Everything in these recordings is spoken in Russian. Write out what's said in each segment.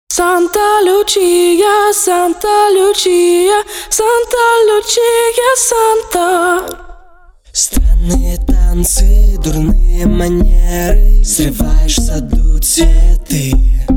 Santa Lucia, Santa Lucia, Santa Lucia, Santa. Странные танцы, дурные манеры, срываешь в саду цветы.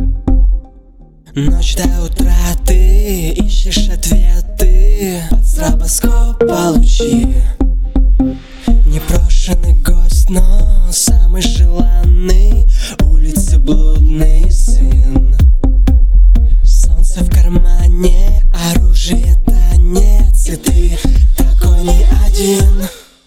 Ночь до утра ты ищешь ответы, под стробоскопа лучи. Непрошенный гость, но самый желанный, улицы блудный сын. Солнце в кармане, оружие танец, и ты такой не один.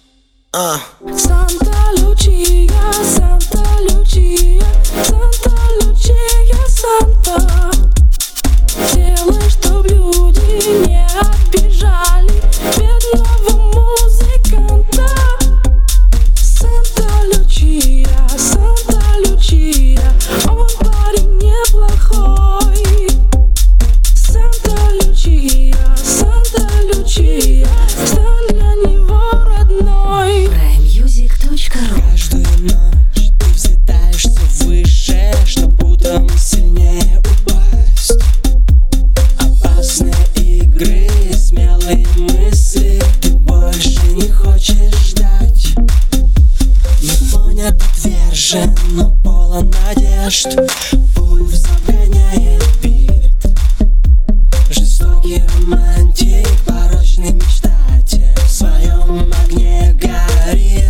Santa Lucia, Santa Lucia, Santa Lucia, Santa. Делай, чтоб люди не обижали бедного музыканта. Santa Lucia, Santa Lucia, он парень неплохой. Santa Lucia, Santa Lucia, стань для него родной. Каждую ночь ты взлетаешься выше, чтоб утром сильнее упасть. Опасные игры, смелые мысли, ты больше не хочешь ждать. Не понят, отвержен, но полон надежд. Пульс обгоняет бит. Жестокий романтик, порочный мечтатель, в своем огне горит.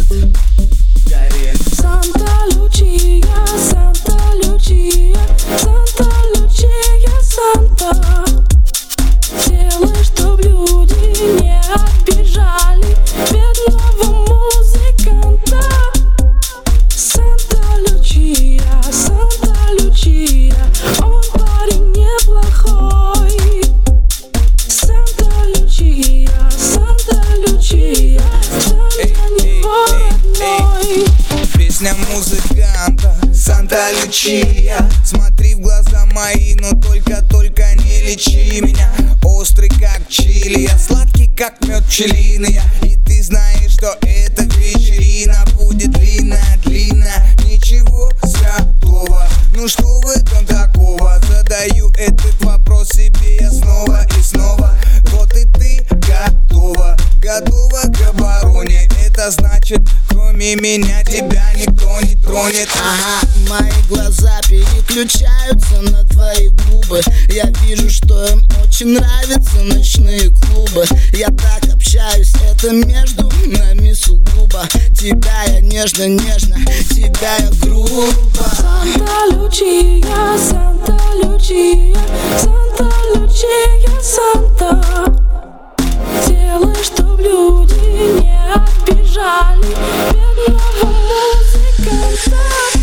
Santa Lucia, Santa Lucia, Santa Lucia, Santa. Делай, чтоб люди не обижали бедного музыканта. Santa Lucia, Santa Lucia, он парень неплохой. Santa Lucia, Santa Lucia, стань для него родной. Песня музыканта Санта Лючия. Смотри в глаза мои, но только не лечи меня. Острый как чили, я сладкий как мед пчелиный. И ты знаешь, что эта вечерина будет длинная. Ничего святого, ну что в этом такого? Задаю этот вопрос себе я снова и снова. Вот и ты готова к обороне. Это значит, кроме меня тебя никто не тронет. Ага, мои глаза переключаются на твои губы. Я вижу, что им очень нравятся ночные клубы. Я так общаюсь, это между нами сугубо. Тебя я нежно, тебя я грубо. Santa Lucia, Santa Lucia, Santa Lucia, Santa. Делай, чтоб люди не обижали бедного музыканта.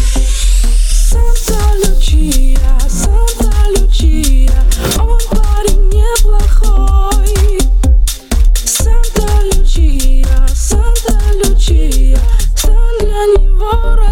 Santa Lucia, Santa Lucia, он парень неплохой. Santa Lucia, Santa Lucia, стань для него родной.